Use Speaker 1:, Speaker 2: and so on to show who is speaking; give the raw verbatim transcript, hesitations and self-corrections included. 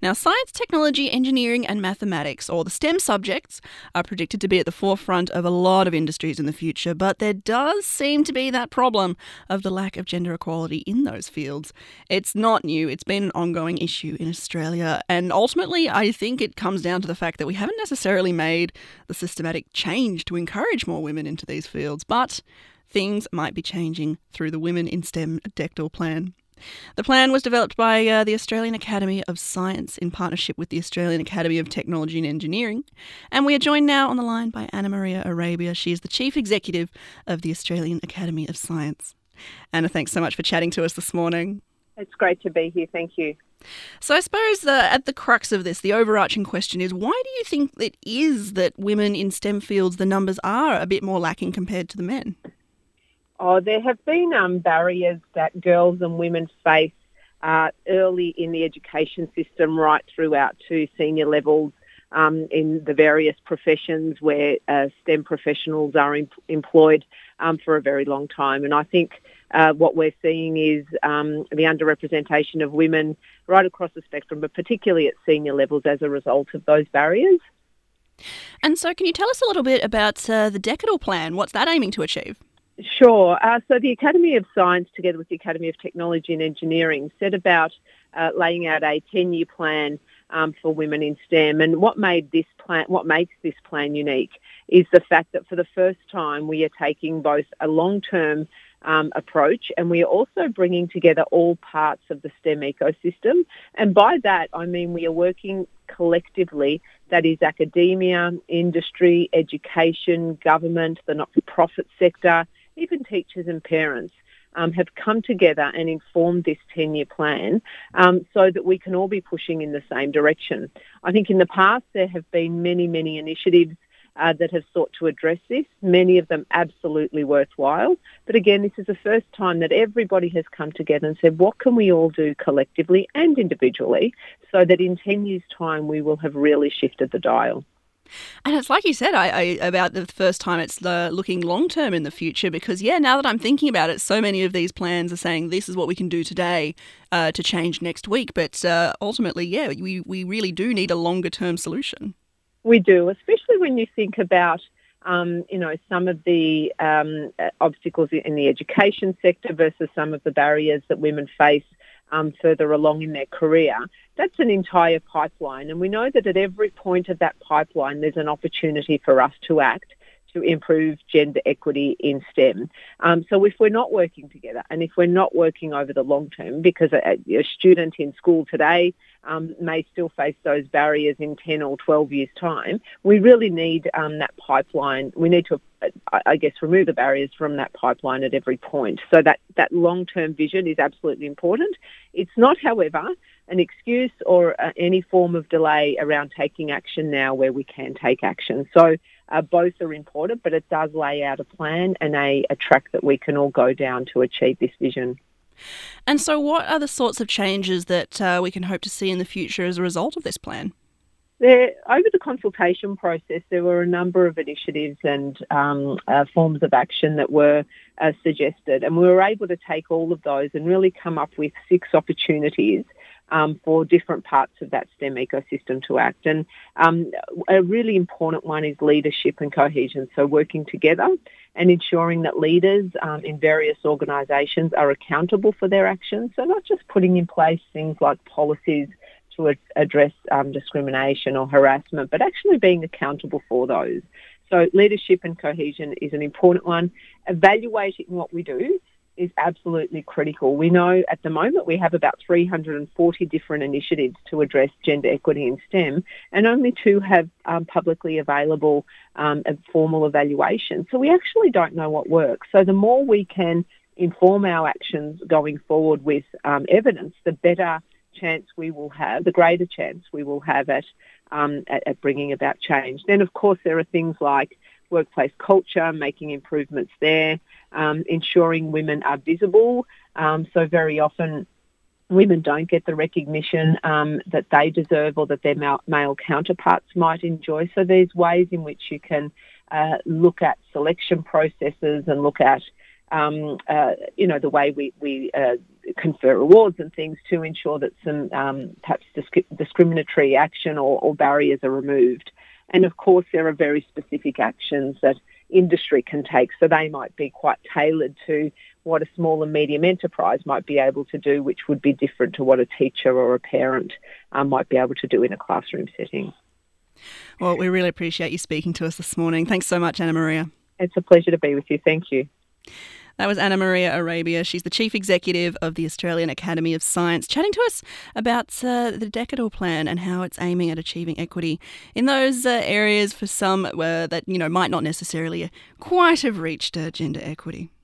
Speaker 1: Now, science, technology, engineering and mathematics, or the STEM subjects, are predicted to be at the forefront of a lot of industries in the future, but there does seem to be that problem of the lack of gender equality in those fields. It's not new, it's been an ongoing issue in Australia, and ultimately I think it comes down to the fact that we haven't necessarily made the systematic change to encourage more women into these fields, but things might be changing through the Women in STEM Dectal Plan. The plan was developed by uh, the Australian Academy of Science in partnership with the Australian Academy of Technology and Engineering. And we are joined now on the line by Anna Maria Arabia. She is the Chief Executive of the Australian Academy of Science. Anna, thanks so much for chatting to us this morning.
Speaker 2: It's great to be here. Thank you.
Speaker 1: So I suppose uh, at the crux of this, the overarching question is, why do you think it is that women in STEM fields, the numbers are a bit more lacking compared to the men?
Speaker 2: Oh, there have been um, barriers that girls and women face uh, early in the education system, right throughout to senior levels um, in the various professions where uh, STEM professionals are em- employed um, for a very long time. And I think uh, what we're seeing is um, the underrepresentation of women right across the spectrum, but particularly at senior levels as a result of those barriers.
Speaker 1: And so can you tell us a little bit about uh, the Decadal Plan? What's that aiming to achieve?
Speaker 2: Sure. Uh, so the Academy of Science, together with the Academy of Technology and Engineering, set about uh, laying out a ten-year plan um, for women in STEM. And what made this plan, what makes this plan unique, is the fact that for the first time we are taking both a long-term um, approach, and we are also bringing together all parts of the STEM ecosystem. And by that, I mean we are working collectively. That is academia, industry, education, government, the not-for-profit sector, even teachers and parents um, have come together and informed this ten-year plan um, so that we can all be pushing in the same direction. I think in the past there have been many, many initiatives uh, that have sought to address this, many of them absolutely worthwhile. But again, this is the first time that everybody has come together and said, what can we all do collectively and individually so that in ten years' time we will have really shifted the dial.
Speaker 1: And it's like you said, I, I about the first time it's uh, looking long-term in the future because, yeah, now that I'm thinking about it, so many of these plans are saying this is what we can do today uh, to change next week. But uh, ultimately, yeah, we, we really do need a longer-term solution.
Speaker 2: We do, especially when you think about, um, you know, some of the um, obstacles in the education sector versus some of the barriers that women face Um, further along in their career. That's an entire pipeline, and we know that at every point of that pipeline there's an opportunity for us to act to improve gender equity in STEM. Um, so if we're not working together and if we're not working over the long term, because a, a student in school today um, may still face those barriers in ten or twelve years' time, we really need um, that pipeline. We need to, I guess, remove the barriers from that pipeline at every point. So that, that long-term vision is absolutely important. It's not, however, an excuse or uh, any form of delay around taking action now where we can take action. So uh, both are important, but it does lay out a plan and a, a track that we can all go down to achieve this vision.
Speaker 1: And so what are the sorts of changes that uh, we can hope to see in the future as a result of this plan?
Speaker 2: There, over the consultation process, there were a number of initiatives and um, uh, forms of action that were uh, suggested, and we were able to take all of those and really come up with six opportunities um, for different parts of that STEM ecosystem to act. And um, a really important one is leadership and cohesion, so working together and ensuring that leaders um, in various organisations are accountable for their actions, so not just putting in place things like policies to address um, discrimination or harassment, but actually being accountable for those. So leadership and cohesion is an important one. Evaluating what we do is absolutely critical. We know at the moment we have about three hundred forty different initiatives to address gender equity in STEM, and only two have um, publicly available um, formal evaluation. So we actually don't know what works. So the more we can inform our actions going forward with um, evidence, the better chance we will have, the greater chance we will have at, um, at at bringing about change. Then, of course, there are things like workplace culture, making improvements there, um, ensuring women are visible. Um, so very often women don't get the recognition um, that they deserve or that their male, male counterparts might enjoy. So there's ways in which you can uh, look at selection processes and look at Um, uh, you know, the way we, we uh, confer rewards and things to ensure that some um, perhaps disc- discriminatory action or, or barriers are removed. And of course, there are very specific actions that industry can take, so they might be quite tailored to what a small and medium enterprise might be able to do, which would be different to what a teacher or a parent um, might be able to do in a classroom setting.
Speaker 1: Well, we really appreciate you speaking to us this morning. Thanks so much, Anna Maria.
Speaker 2: It's a pleasure to be with you. Thank you.
Speaker 1: That was Anna Maria Arabia. She's the Chief Executive of the Australian Academy of Science, chatting to us about uh, the Decadal Plan and how it's aiming at achieving equity in those uh, areas for some uh, that, you know, might not necessarily quite have reached uh, gender equity.